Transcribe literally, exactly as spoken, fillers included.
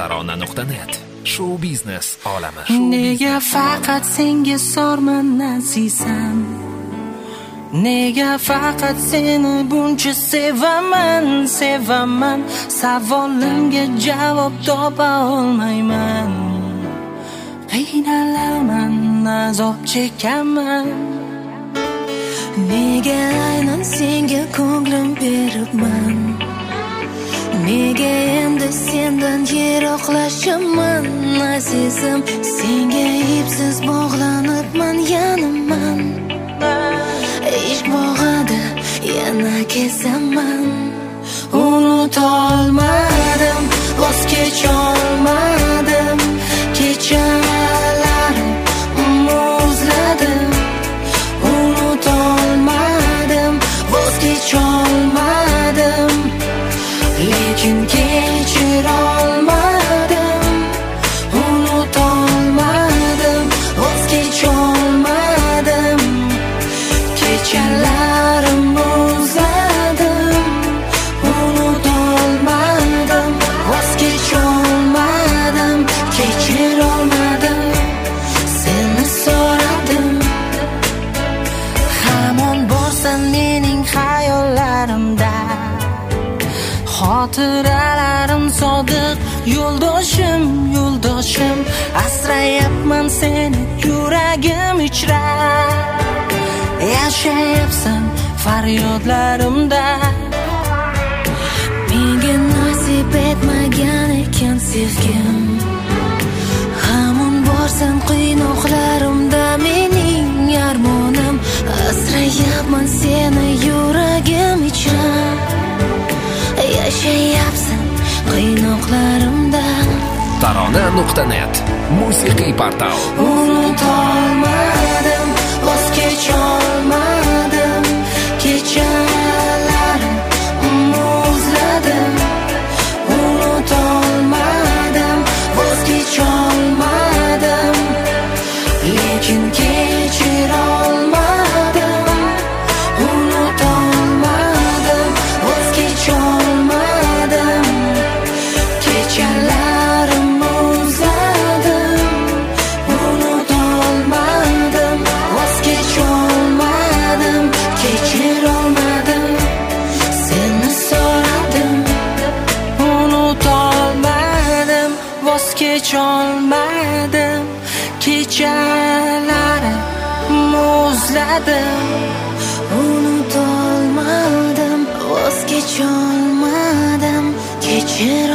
tarona nuqta net. Show biznes olami. Nega faqat senga sorman azizam? Nega faqat seni buncha sevaman, sevaman? Savolimga javob topa olmayman. Qiynalaman, azob chekaman. Nega aynan senga ko'nglim beribman? Nega endi sendan yiroqlashaman azizim? Senga ipsiz bog'lanibman, yanaman. Ishq bog'ida yana kezaman. Unutolmadim, voz kecholmadim. Kechalarim muzladim. Unutolmadim, voz kecholmadim. Lekin kechirolmadim. Unutolmadim, voz kecholmadim. Kechalarim muzladim. Unutolmadim, voz kecholmadim. Kechirolmadim, seni so'radim. Hamon borsan mening xayollarimda. Xotiralarim sodiq yo'ldoshim, yo'ldoshim. Asrayapman seni yuragim ichra. Yashayapsan faryodlarimda. Menga nasib etmagan ekan sevgim. Hamon borsan qiynoqlarimda mening armonim. Asrayapman seni yuragim ichra. Yashayapsan qiynoqlarimda. tarona nuqta net musiqiy portal. Unutolmadim, voz kecholmadim. Kechalarim muzladim. Unutolmadim, voz kecholmadim. Lekin kechirolmadim. Unutolmadim, voz kecholmadim. Kechalarim muzladim. Unutolmadim, voz kecholmadim. Kechirolmadim, seni so'radim. Unutolmadim, voz kecholmadim. Kechalarim muzladim. Unutolmadim, voz kecholmadim. Kechir